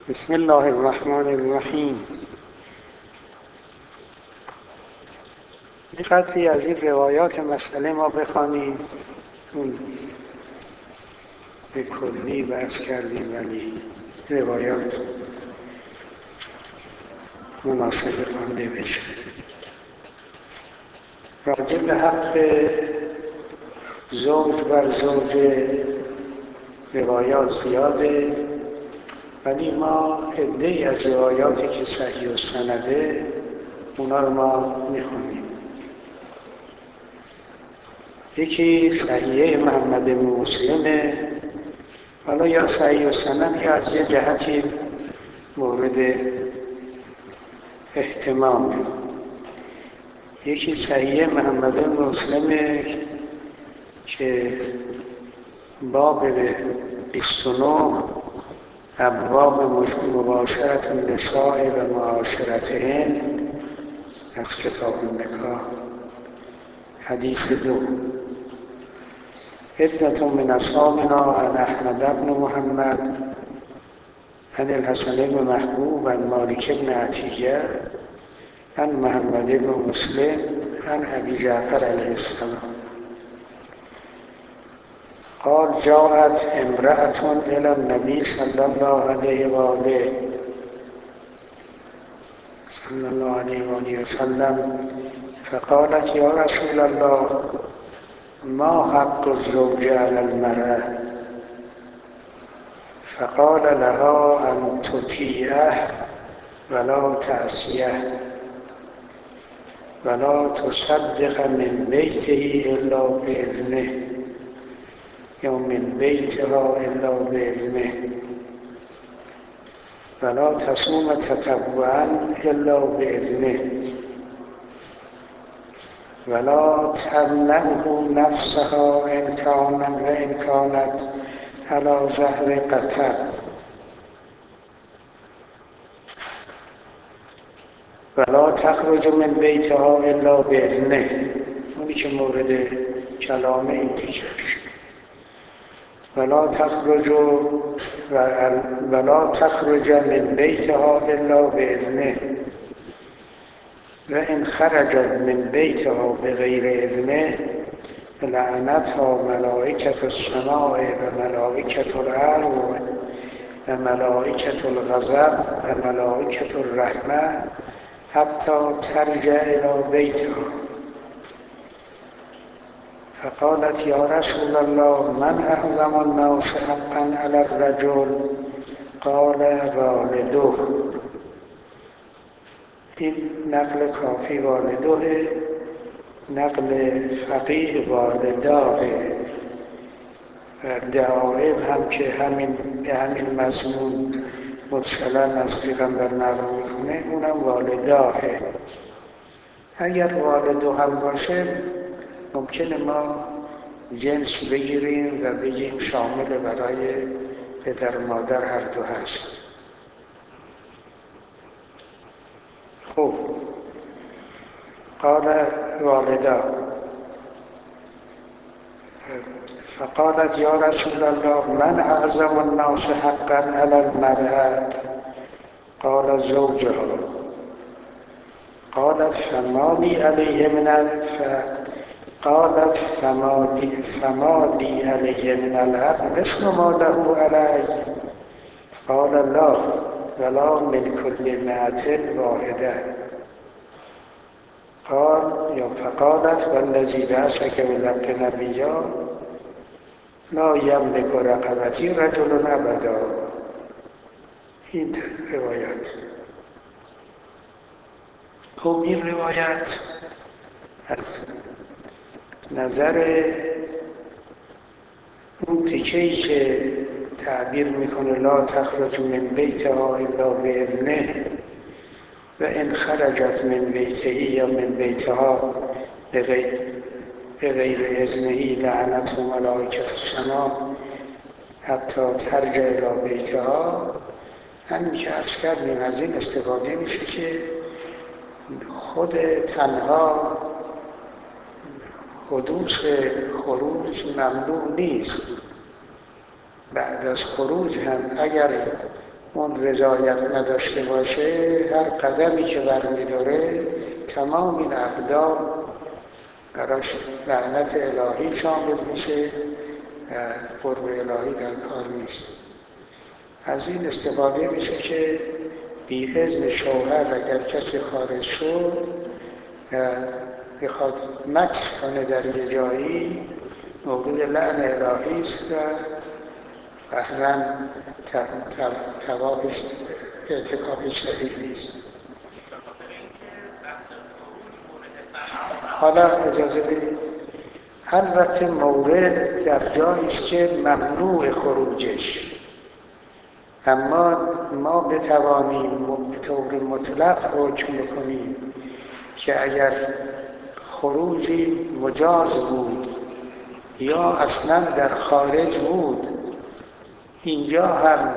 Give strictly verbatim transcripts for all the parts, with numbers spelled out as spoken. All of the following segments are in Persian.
بسم الله الرحمن الرحیم. یک قدری از این روایات مسئله ما بخوانیم، چون به کلی بحث کردیم ولی روایات مناسب خوانده بشه. راجع به حق زوج بر زوجه روایات زیاده، ولی ما عده‌ای از روایاتی که صحیح السنده اونا رو ما میخونیم. یکی صحیحه محمد بن مسلمه، حالا یا صحیح السند یا از یه جهتی مورد اهتمامه. یکی صحیحه محمد بن مسلمه که باب بیست و نه ابواب مباشرت النساء و معاشرتهن از کتاب النکاح، حدیث دو. عدة من اصحابنا عن احمد بن محمد عن الحسن بن محبوب عن مالك بن عتیه عن محمد بن مسلم عن ابی جعفر علیه السلام قال جاءت امرأة إلى النبي صلى الله عليه وآله صلى الله عليه وآله وسلم فقالت يا رسول الله ما حق الزوج على المرأة؟ فقال لها أن تطيعه ولا تعصيه ولا تصدق من بيته إلا بإذنه یا من بیتها الا باذنه ولا تصوم تطوعا الا باذنه ولا تمنعه نفسها ان كان وان كانت على ظهر قطر ولا تخرج من بیتها الا باذنه. اونی که مورد کلام این دیگه ولا تخرج ولا تخرج من بیتها الا باذنه و ان خرجت من بیتها بغیر اذنه لعنتها ملائکة السماء و ملائکة الارض و ملائکة الغضب و ملائکة الرحمة حتی ترجع الی بیتها. فقالت یا رسول الله من اعظم الناس حقا علی الرجل؟ قال والده. این نقل کافی والده، نقل فقیه والداه و دعائم هم که همین به همین مضمون متصلا از پیغمبر نقل میکنه، اونم والداهه. اگر والدو هم باشه ممکنه ما جنس بگیریم و بگیم شامل برای پدر و مادر هر دو هست. خب قال والدا فقالت یا رسول الله من اعظم الناس حقا علی المرأة؟ قال زوجها. قالت فما لی علیه من الحق قالت فما لی, فما لی علیه من الحق مثل ما له علی؟ قال لا ولا من كل مئة واحده. قال یا فقالت والذی بعثک بالحق نبیا لا یملک رقبتی رجل ابدا. این روایت. خب این روایت از نظر اون تیکه‌ای که تعبیر میکنه لا تخرج من بیتها الا باذنه و ان خرجت من بیته یا من بیتها بغیر اذنه لعنته ملائکة السماء حتی ترجع الی بیتها، همین که عرض کردیم از این استفاده میشه که خود تنها حدوث خروج ممنوع نیست، بعد از خروج هم اگر اون رضایت نداشته باشه، هر قدمی که برمی‌داره تمام این اقدام براش لعنت الهی شامل میشه و قرب الهی در کار نیست. از این استفاده میشه که بی اذن شوهر اگر کسی خارج شد بخواد مکث کنه در یه جایی، مورد لعن الهی است و قهراً توابش اعتکافش صحیح نیست. حالا اجازه بدید، البته مورد در جایی است که ممنوع خروجش، اما ما بتوانیم به طور مطلق حکم بکنیم که اگر خروجی مجاز بود یا اصلا در خارج بود، اینجا هم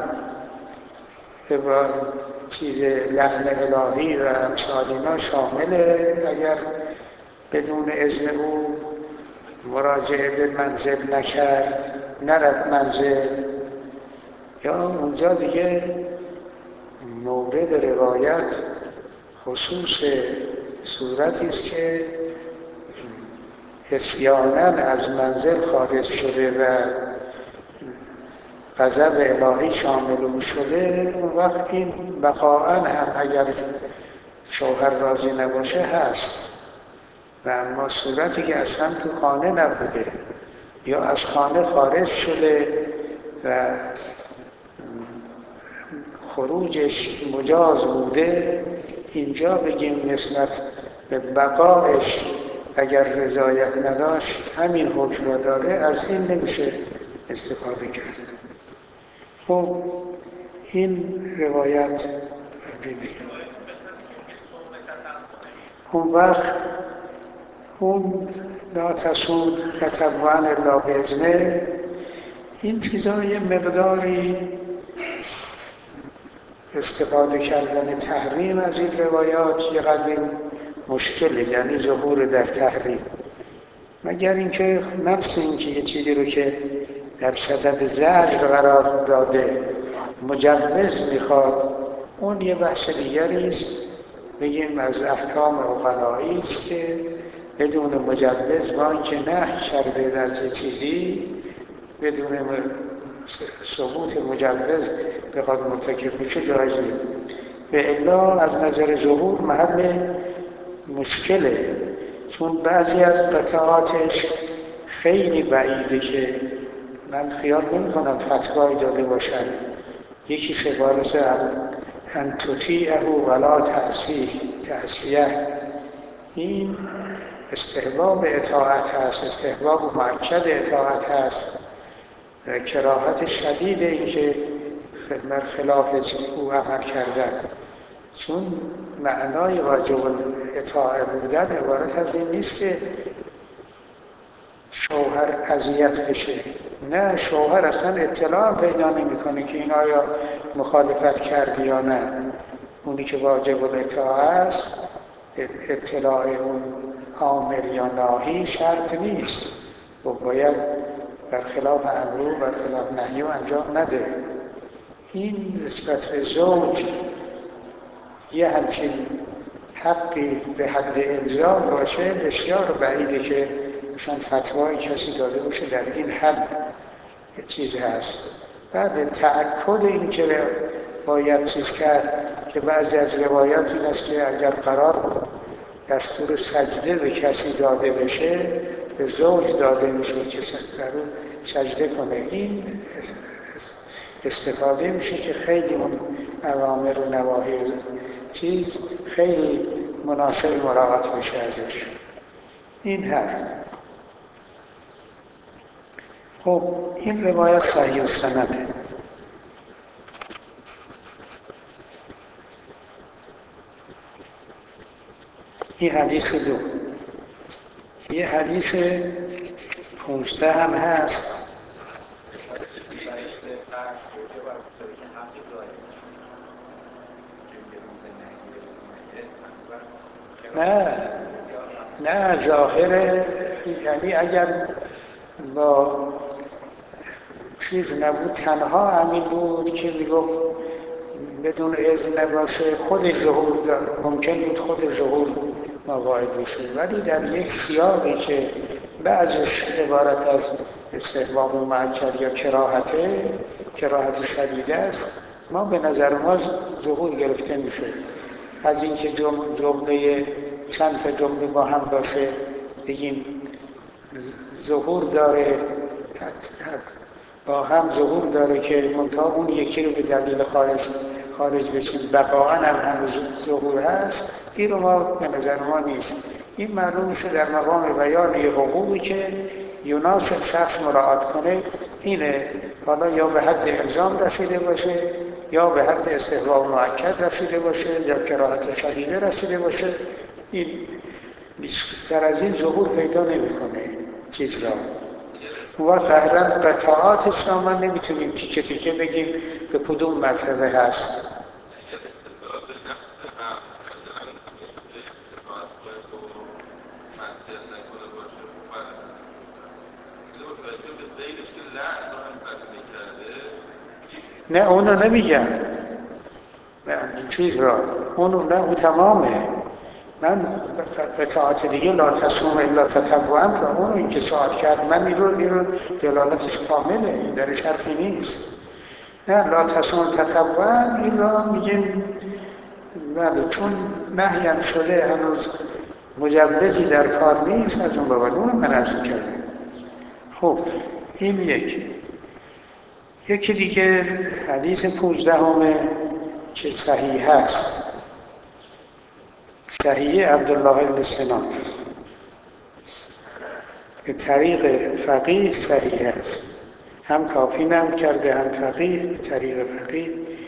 چیز لعن الهی و امثال اینا شامله. اگر بدون اذن او مراجعه به منزل نکرد، نرفت منزل، یا اونجا دیگه مورد روایت خصوص صورتی است که عصیاناً از منزل خارج شده و غضب الهی شامل او شده، اون وقت این بقاءً هم اگر شوهر راضی نباشه هست. و اما صورتی که اصلا تو خانه نبوده یا از خانه خارج شده و خروجش مجاز بوده، اینجا بگیم نسبت به بقایش اگر رضایت نداشت همین حکم را داره، از این نمیشه استفاده کرد. خب این روایت ببین اون وقت اون لا تسود کتبوان الا باذنه، این چیزا یه مقداری استفاده کردن تحریم از این روایات یه قدر مشکله، یعنی ظهور در تحریم، مگر اینکه نفس این که یه چیزی رو که در صدد زجر قرار داده مجوز میخواد، اون یه بحث دیگری است. بگیم از احکام عقلایی است که بدون مجوز با اینکه نهی کرده در چه چیزی، بدون ثبوت مجوز بخواد مرتکب بشه جایز نیست. و الا از نظر ظهور محل مشکله، چون بعضی از قطعاتش خیلی بعیده که من خیال نمی کنم فتوایی داده باشن. یکی عبارت ان تطیعه ولا تعصیه، این استحباب اطاعت هست، استحباب مؤکد اطاعت هست و کراهت شدید این که بر خلاف او عمل کردن، چون معنای واجب اطاعه بودن عبارت از این نیست که شوهر اذیت بشه. نه، شوهر اصلا اطلاع پیدا نمی‌کنه که این آیا مخالفت کرد یا نه. اونی که واجب الاطاعه است، اطلاع اون امر یا ناهی شرط نیست و باید برخلاف امر و برخلاف نهی انجام نده. این نسبت به زوج یه همچین حقی به حد الزام باشه، بسیار بعیده که مثلا فتوای کسی داده باشه در این حد چیز هست. بعد تأکد این که باید چیز کرد که بعضی از روایات این است که اگر قرار بود دستور سجده به کسی داده بشه، به زوج داده میشه که در اون سجده کنه. این استفاده میشه که خیلی اون اوامر و نواهی چیز خیلی مناسب مراعات میشه ازش. این هست. خب این روایت صحیح السنده. این حدیث دو. یه حدیث پونزده هم هست. نه نه ظاهره، یعنی اگر با چیز نبود، تنها همین بود که میگفت بدون اذن نباشه خودش ظهور داره، ممکن بود خود ظهور مواعید بشه، ولی در یک سیاقی که بعضش عبارت از استحباب مؤکد یا کراهته، کراهت شدیده است، ما به نظر ما ظهور گرفته میشه. از اینکه جمله چند تا جمله با هم باشه بگیم ظهور داره، با هم ظهور داره که منتها اون یکی رو به دلیل خارج خارج بشیم بقاءً هم هنوز ظهور هست، این رو ما به نظر ما نیست. این معلوم میشه در مقام بیان حقوقی که یناسب شخص مراعات کنه اینه، حالا یا به حد الزام رسیده باشه یا به حد استحباب مؤکد رسیده باشه یا کراهت شدیده رسیده باشه، این بیشتر از این ظهور پیدا نمیکنه چیز را. و قهرا قطعاتش را من نمیتونیم تیکه تیکه بگیم به کدوم مرتبه هست. نه اونو نمیگم، چیز را اونو نه، اون تمامه. من قطعات دیگه لا تصوم الا تطوعا را اونو این که سوال کرد من این رو, این رو دلالتش کامله، این درش حرفی نیست. نه لا تصوم تطوعا این را میگیم بله، چون نهی هم شده هنوز مجوزی در کار نیست، از اون بابت اون من عرض کردم. خب این یک یکی دیگه حدیث پونزدهمه که صحیح هست، صحیح عبدالله بن سنان به طریق فقیه صحیح هست، هم کافی نقل کرده هم فقیه به طریق فقیه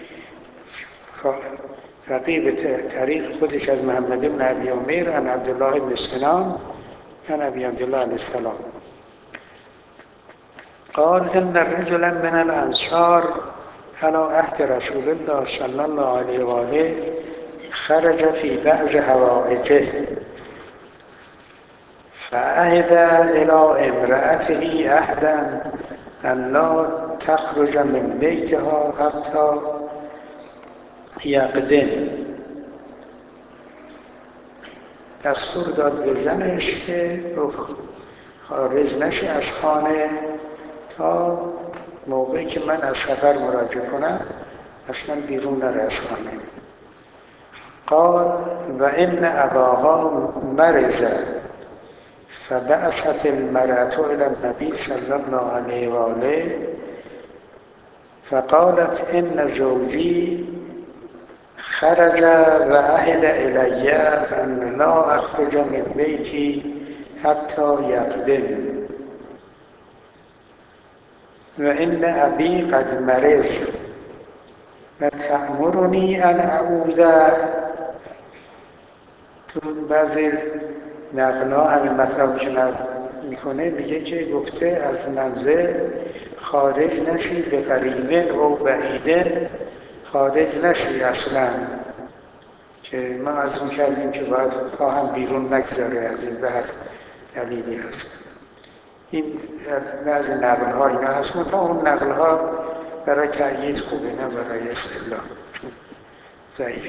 فقیه به طریق خودش از محمد بن ابی عمیر عن عبدالله بن سنان عن ابی عبدالله علیه السلام قال ان رجلا من الانصار على عهد رسول الله صلی الله علیه و آله خرج في بعض حوائجه فعهد الى امرأته عهدا ان لا تخرج من بیتها حتی یقدم. دستور داد به زنش که خارج نشه از خانه تا موقعی که من از سفر مراجعه کنم اصلا بیرون نره از خانه. قال و ان اباها مرض فبعثت المرأة الى النبي صلی الله علیه و آله فقالت ان زوجی خرج و عهد الی ان لا اخرج من بیتی حتی یقدم و ان ابی قد مرض و تأمرنی ان اعود. تو بعضی نقل‌ها همین مطلب که نقل میکنه میگه که گفته از منزل خارج نشی، به قریبه و بعیده خارج نشی اصلا، که ما از اون کردیم که باید خواهم بیرون نگذاره، از این به هر دلیلی هست. این بعضی نقل‌ها اینا هست، منتها اون نقل‌ها برای تأیید خوبه نه برای استدلال، چون ضعیفه.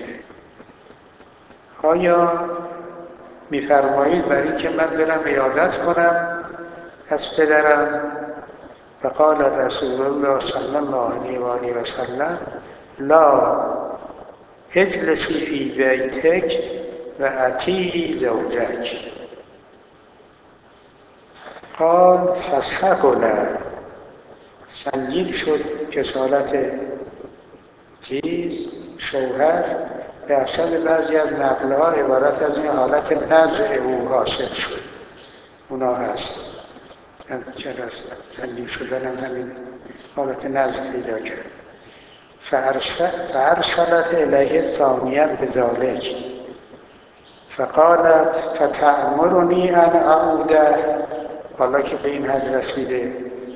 آیا می‌فرمایید برای اینکه من برم عیادت کنم از پدرم؟ فقال رسول الله صلی الله علیه و آله و سلم لا اجلسی فی بیتک و اطیعی زوجک. قال فثقل، سنگین شد کسالت چیز شوهر، به اصل بعضی از نقل‌ها عبارت از این حالت نزع او حاصل شد، اونا هست چرا سنگین شدن هم همین حالت نزع پیدا کرد. فارسلت الیه ثانیا بذلک فقالت فتأمرنی ان اعود، حالا که به این حد رسیده.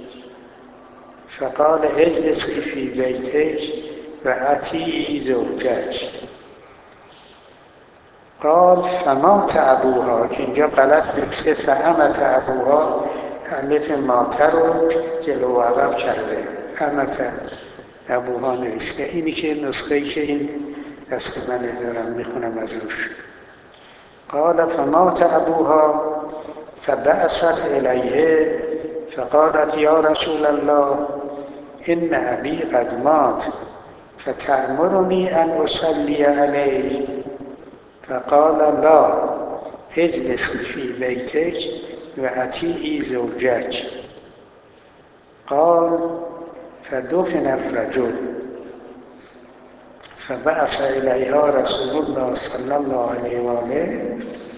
فقال اجلسی فی بیتک و اطیعی زوجک. قال فمات ابوها، که اینجا غلط نوشته فامت ابوها، الف ماته رو جلو و عقب کرده، امت ابوها نوشته. اینی که نسخه‌ای که این دست من دارم میخونم از روش. قال فمات ابوها فبعثت الیه فقالت یا رسول الله ان ابی قد مات فتأمرنی ان اصلی علیه؟ فقال لا اجلس فی بیتک و اطیعی زوجک. قال فدفن الرجل فبعث الیها رسول الله صلی الله علیه و آله.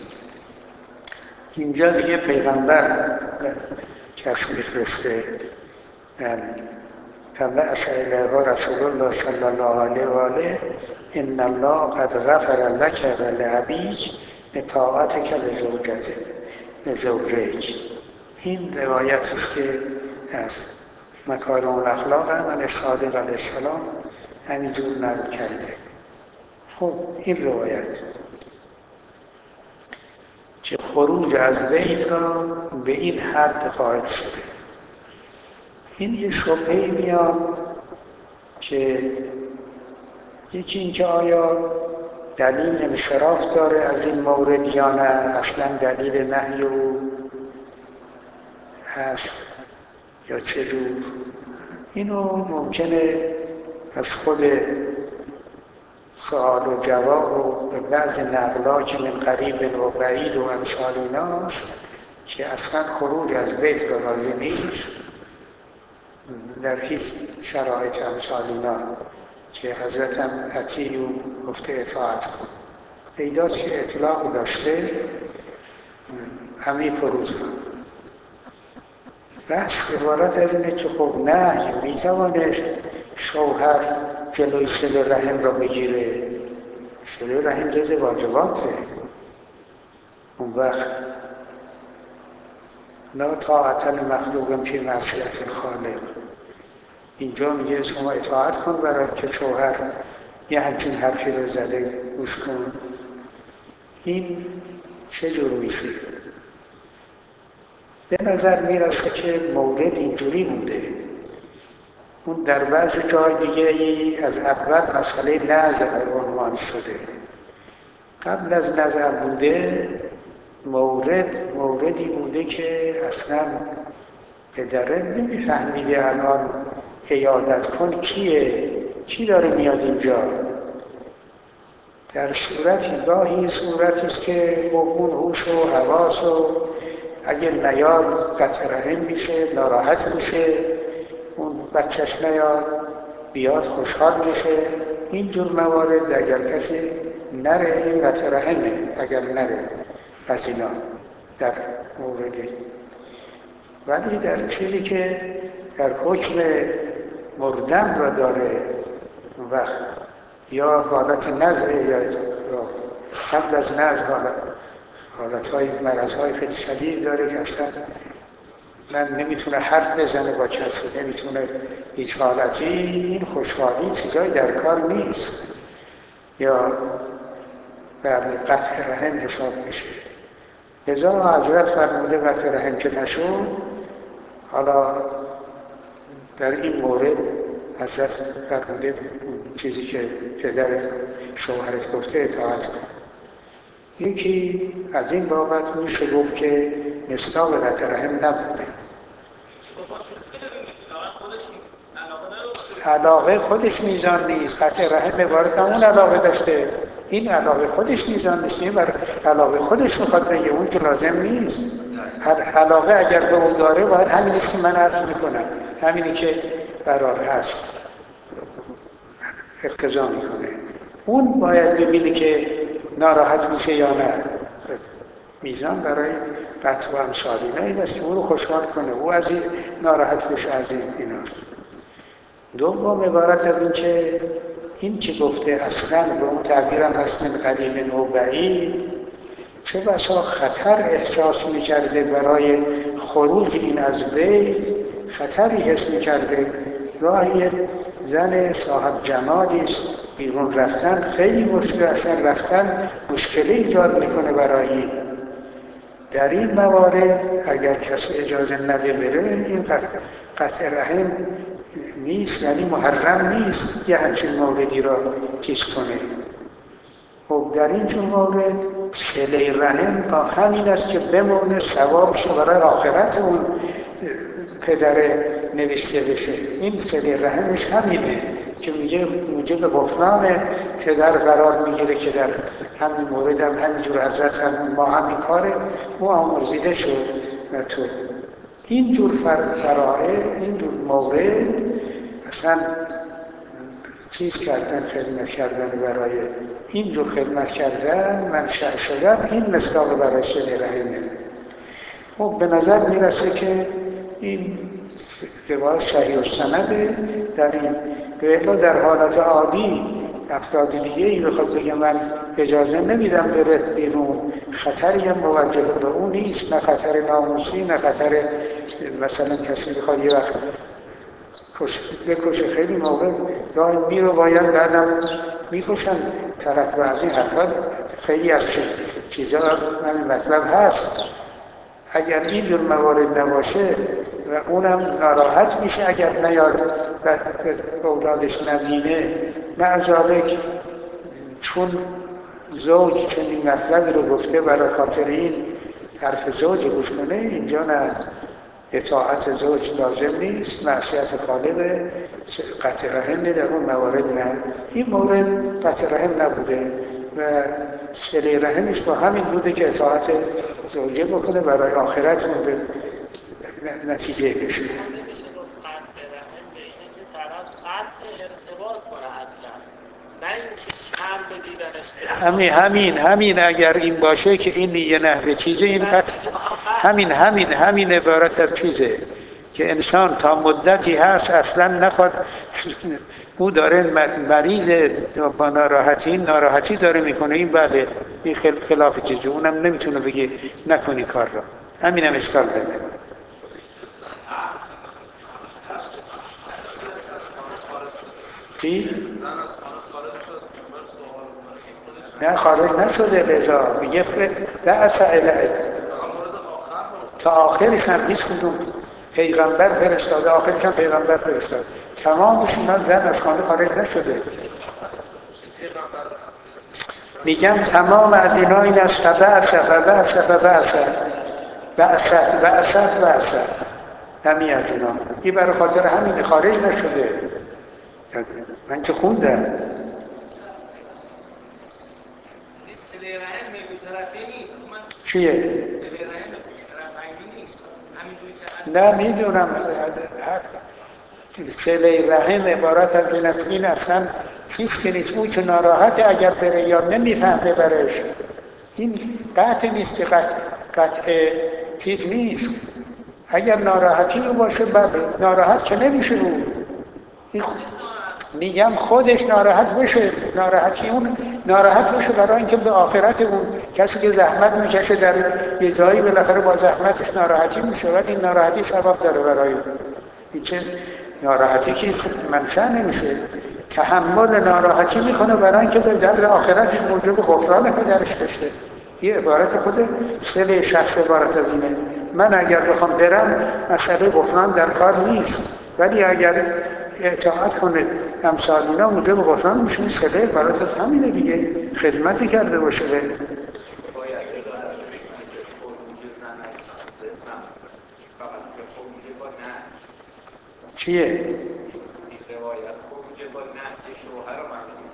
اینجا دیگه پیغمبر کس میفرسته. فبعث الیها رسول الله صلی الله علیه و آله ان الله قد غفر لك و لابیک بطاعتک لزوجک. این روایت است که از مکارم الاخلاق من صادق علیه السلام همینجور نقل کرده. خب این روایت که خروج از بیت را به این حد خواهد شده. این یه شبهه میاد که یکی این که آیا دلیل انصراف داره از این مورد یا نه، اصلا دلیل نهی او هست یا چه جور. اینو ممکنه از خود سوال و جواب و به بعض نقلا که من قریب و بعید و امثال ایناست که اصلا خروج از بیت را راضی نیست در هیچ شرایط امثال اینا که حضرت هم اطیع و گفته اطاعت کن. پیداست که اطلاق داشته همه پروز کن. بس عبارت از اینه که خب نه میتوانه شوهر جلوی صله رحم را بگیره. صله رحم جز واجباته. اون وقت لا طاعت لمخلوق فی معصیت الخالق. اینجا میگه شما اطاعت کن برای که شوهر یه همچین حرفی رو زده گوش کن. این چه جور میشه؟ به نظر میرسه که مورد اینجوری بوده. اون در بعض جای دیگه ای از اول مسئله نظر عنوان شده. قبل از نظر بوده مورد موردی بوده که اصلا پدره نمیفهمیده الان عیادت کن کیه؟ کی داره میاد اینجا؟ در صورتی گاهی صورتی است که با اون هوش و حواس و اگه نیاد قطع رحم میشه، ناراحت میشه، اون بچهش نیاد بیاد خوشحال میشه. اینجور موارد اگر کسی نره این قطع رحمه، اگر نره از اینا در موردی. ولی در چیزی که در حکم مردن را داره و یا حالت نزعه یا قبل از نزع حالت حالتهای مرضهای خیلی شدید داره که اصلا من نمیتونه حرف بزنه با کسی، نمیتونه هیچ حالتی. این خوشحالی چیزایی در کار نیست یا بر قطع رحم حساب میشه. لذا حضرت فرموده قطع رحم که نشون. حالا در این مورد حضرت فرموده چیزی که پدر شوهرت گفته اطاعت کن. یکی از این بابت میشه گفت که مصداق قطع رحم نبوده. علاقه خودش میزان نیست. قطع رحم عبارت همون علاقه داشته. این علاقه خودش میزان نیست. این بر علاقه خودش میخواد بگه، اون که لازم نیست. علاقه اگر به او داره باید همینیست که من عرض میکنم، همینی که قرار هست اقتضا میکنه. اون باید ببینه که ناراحت میشه یا نه. میزان برای قطع و امثال اینا این است که او رو خوشحال کنه، او از این ناراحت بشه از این ایناست. دوم عبارت از این که این که گفته اصلا به اون تعبیرم هست من قریب و بعید، چه بسا خطر احساس میکرده برای خروج این از بیت، خطری حس میکرده. راهی زن صاحب جمالی است، بیرون رفتن خیلی مشکل، اصلا رفتن مشکلی ایجاد میکنه برای این. در این موارد اگر کسی اجازه نده بره، این قطع رحم نیست، یعنی محرم نیست یه همچین موردی را چیز کنه. خب در این چون مورد صله رحم با همین است که بمونه ثوابش برای آخرت اون پدر نوشته بشه. این صله رحمش همینه که میگه موجب غفران پدر قرار میگیره که در همین مورد هم همینجور حضرت هم ما همین کاره او آمرزیده شد و تو این جور فرائه این جور مورد اصلا چیز کردن، خدمت کردن برای این جور خدمت کردن منشأ شدن، این مصداق برای صله رحمه. خب به نظر میرسه که این روایت صحیح السنده. در این گویا در حالت عادی افراد دیگه ای بخواد بگه من اجازه نمیدم بره بیرون، خطری هم موجه به اون نیست، نه خطر ناموسی نه خطر مثلا کسی بخواد یه وقت بکشه. خیلی موقع گاهی میرو باید بعدم میکشن طرف. و از این حرفات خیلی از چیزا همین مطلب هست. اگر اینجور موارد نباشه و اونم ناراحت میشه اگر نیاد و اولادش نبینه، معذالک چون زوج چنین مطلبی رو گفته برای خاطر این حرف زوج گوش کنه، اینجا نه اطاعت زوج لازم نیست، معصیت خالق، قطع رحم در اون موارد نه. این مورد قطع رحم نبوده و صله رحمش با همین بوده که اطاعت زوجه بکنه برای آخرت مورد نتیجه بشه. همین همین همین اگر این باشه که این یه نحوه چیزه، این قطع همین همین همین عبارت از چیزه که انسان تا مدتی هست اصلا نخواد، او داره مریض با ناراحتی ناراحتی داره میکنه، این بله این خلاف چیزه، اونم نمیتونه بگه نکنی کار را. همین هم اشکال داره. چی؟ نه خارج نشده لذا میگه بأس الیه تا آخرش هم هیچ کدوم پیغمبر فرستاده، آخرش هم پیغمبر فرستاده، تمامش اینا زن از خانه خارج نشده. میگم تمام از اینا این است بأس بأس بأس بأس بأس بأس همین از اینا این برای خاطر همین خارج نشده. من که خوندم چیه؟ نه میدونم صله رحم عبارت از این است، این اصلا چیز که نیست، اون که ناراحته اگر بره یا نمیفهمه برش، این قطع نیست که قطع, قطع چیز نیست. اگر ناراحتی رو باشه بله ناراحت که نمیشه اون، میگم خودش ناراحت بشه، ناراحتی اون ناراحت بشه برای اینکه به آخرت اون کسی که زحمت میکشه در یه جایی بالاخره با زحمتش ناراحتی میشه، ولی این ناراحتی ثواب داره برای اون. این چه ناراحتی که منفعه نمیشه، تحمل ناراحتی میکنه برای اینکه به در آخرتش موجب غفران پدرش بشه. این عبارت خود صله شخص عبارت از اینه. من اگر بخوام برم مسئله غفران در کار نیست، ولی اگر اطاعت کنه امثال اینا موجب غفران میشه. صله عبارت از همینه دیگه، خدمتی کرده باشه به چیه؟ این روایت خروج با نهی شوهر رو معنی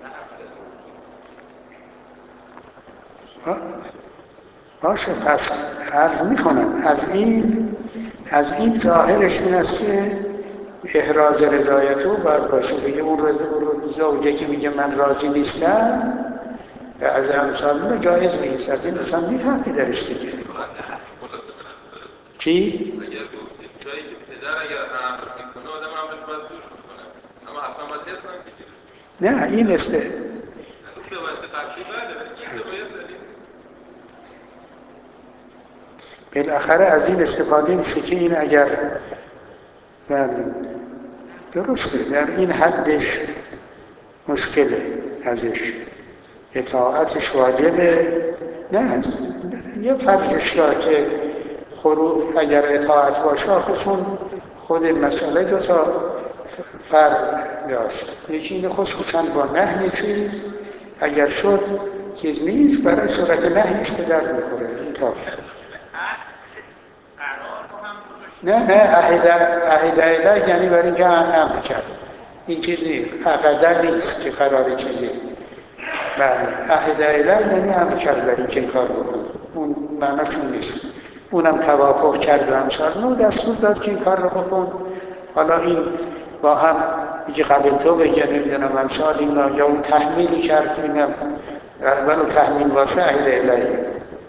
نه اصل باشه. پس عرض میکنم از این از این ظاهرش این است که احراز رضایت او باید باشه. بگه اون زوجه که میگه من راضی نیستم از امثال جایز نیست، از این انسان میفهمی درش دیگه. چی؟ اگر گفتیم جایی که پدر اگر امر میکنه آدم امرش باید گوش بکنه، اما حتما باید حفظ هم نه این است روایت قبلی بله، این روایت دلیل بالاخره از این استفاده میشه که این اگر درسته در این حدش مشکله، ازش اطاعتش واجبه، نه یه فرضش دار که خروج اگر اطاعت باشه، خصوص خود مسئله دو تا فرق داشت. یکی اینه خصوصا با نهی چیز اگر شد چیز نیست برای صورت نهیش به درد میخوره. این تا نه نه عهد الیه یعنی برای اینکه امر کرد. این چیز نیست، عقده نیست که قرار چیزی. بله عهد الیه یعنی امر کرد برای اینکه این کار بکن. اون معناشون نیست. اونم توافق کرد و امثال نو دستور داد که این کار رو بکن. حالا این با هم یکی قبل تو بگه نمیدونم امثال اینا یا اون تحمیلی کرد اینم ولو تحمیل باشه عهد الیه.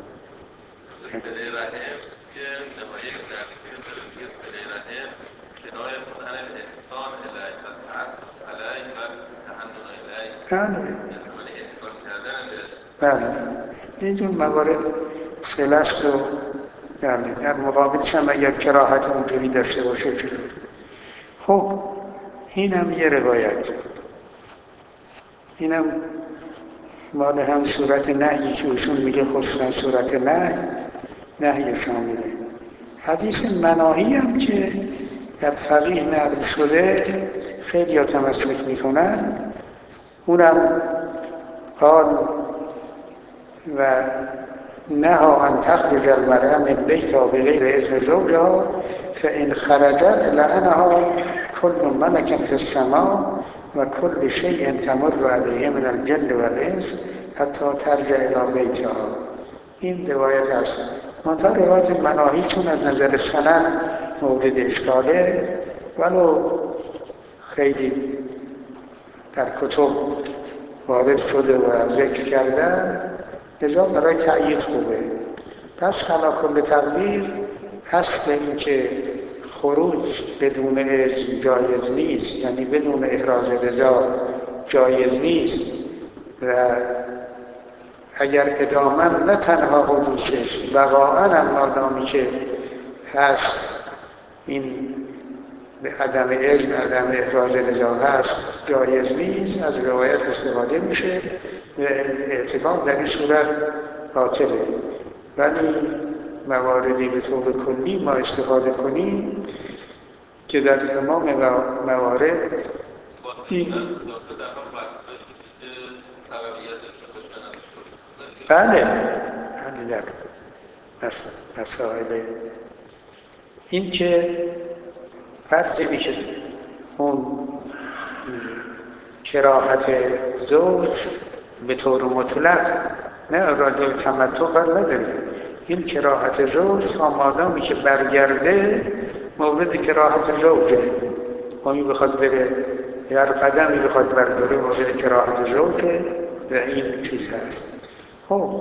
بله اینجور موارد سلست و یعنی در مقابلش هم اگر کراهت اونجوری داشته باشه چطور. خب اینم یه روایت، اینم مال هم صورت نهی که ایشون میگه خصوصا صورت نهی نهی شامله. حدیث مناهی هم که در فقیه نقل شده خیلی ها تمسک میکنن. اونم قال و نها ان تخرج المرأة من بیتها بغیر اذن زوجها فان خرجت لعنها كل ملك في السماء و كل شيء تمر عليه من الجن والانس حتی ترجع الى بیتها. این روایت هست. منتها روایت مناهی چون از نظر سند مورد اشکاله ولو خیلی در کتب وارد شده و ذکر کردن لذا برای تأیید خوبه. پس علی کل تقدیر اصل این که خروج بدون اذن جایز نیست، یعنی بدون احراز رضا جایز نیست و اگر ادامه نه تنها حدوثش واقعا هم مادامی که هست این به عدم اذن عدم احراز رضا هست جایز نیست، از روایت استفاده میشه و اعتقاد در این صورت باطله. ولی مواردی به طور کلی ما استفاده کنیم که در تمام موارد این بله بله در مسائل این که فرض میشه اون کراهت زوج به طور مطلق نه اراده تمتع قرار نداره. این کراهت زوج تا مادامی که برگرده مورد کراهت زوجه. اونی بخواد بره هر قدمی بخواد برداره مورد کراهت زوجه و این چیز هست. خب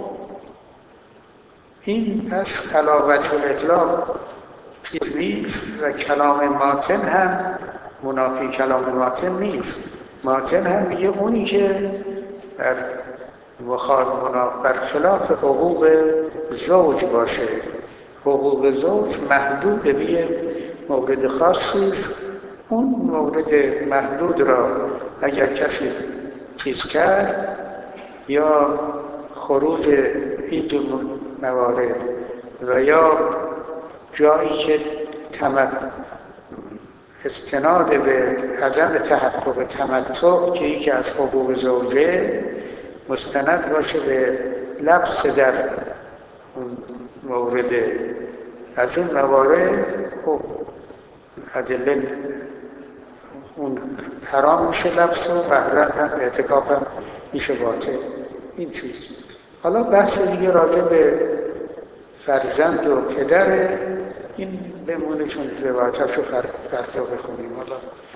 این پس علاوت الاطلاق چیز نیست و کلام ماتن هم منافی کلام ماتن نیست. ماتن هم میگه اونی که بر بر خلاف حقوق زوج باشه. حقوق زوج محدود به مورد خاصی است. اون مورد محدود را اگر کسی چیز کرد یا خروج این دو موارد و یا جایی که تمت استناد به عدم تحقق تمتع که یکی از حقوق زوجه مستند باشه به لبس در اون مورد. از این موارد خب ادله اون حرام میشه لبس و بهرن هم اعتکاف هم میشه باطل. این چیز حالا بحث دیگه راجع به فرزند و پدر این بمونه چون روایتش رو فردا بخونیم. حالا